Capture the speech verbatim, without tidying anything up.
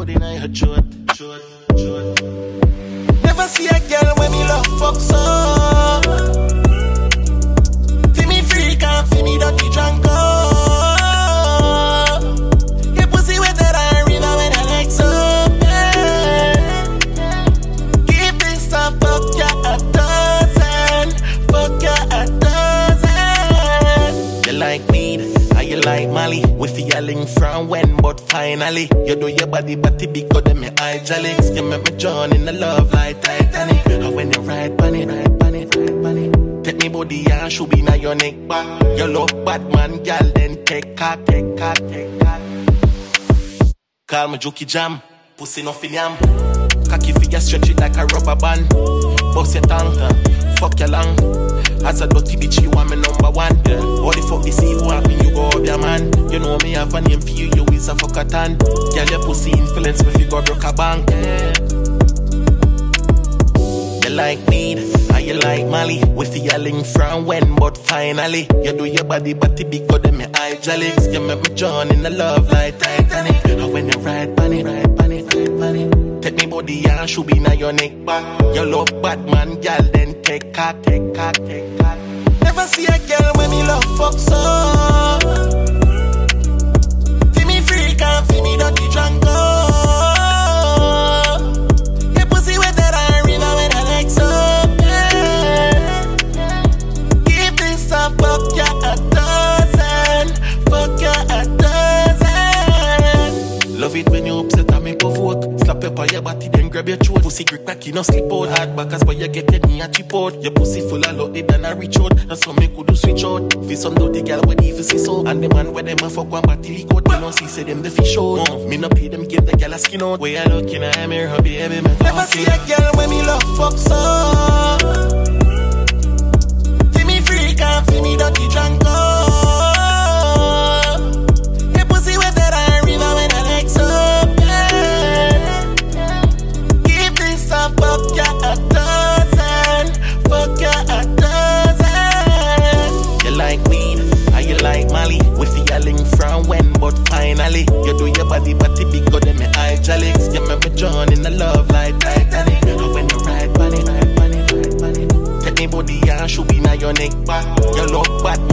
body now your throat, throat, throat. Never see a girl when me love fuck so. Feel me freak and feel me dirty drunk. Your pussy wetter than river when I like so. Give this a fuck ya a dozen, fuck ya a dozen. You like weed, how you like Molly? We feeling from when, but finally you do your body, body because them your hydraulics. You make me drown in the love like Titanic. And when you ride on it, ride on it, ride on it. Take me body and should be now your neck back. You love bad man, girl, then take cock, take cock, take cock. Call me Jokey Jam, pussy no finiam. Cocky figure stretch it like a rubber band. Bust your tongue, fuck your lung. As a dirty bitch, you want me number one. All the fuck this evil happen, you go up your man. You know me have a name for you, you is a fucker tan. Girl, your pussy influence me if you go broke a bank. You like weed, how you like Molly? We feeling from when, but finally you do your body, body because them your hydraulics. You make me drown in the love like Titanic. And when you ride on it, ride on it, ride on it. Take me body and should be now your neck back. You love bad man, girl, then take cock, take cock, take cock. Never see a girl when me love fuck so. Feel me freak and feel me dirty drunk. Your pussy wetter than river when I like so. Give this a fuck ya a dozen, fuck ya a dozen. Love it when you upset and me provoke. Slap up on your body, then grab your throat. Pussy grip back, you no slip out. Hard backers, but you get it, me a chip out. Your pussy full of loaded and I reach out. That's how me could do switch out. Fi some dirty girl with even see so. And the man where them a fuck one body leak out. Me no see say them the fish out. Uh, me no pay them give the girl a skin out. Way I look in a mirror, baby, me never see a girl when me love fuck so. Feel me freak and feel me dirty drunk. Your pussy wetter than river when I like so. Fuck ya a dozen, fuck ya a dozen. You like weed, how you like Molly? We feeling from when, but finally you do your body, body because them your hydraulics. You make me drown in the love like Titanic. And when you ride on it, ride on it, ride on it. Take me body and should be now your neck back. You love bad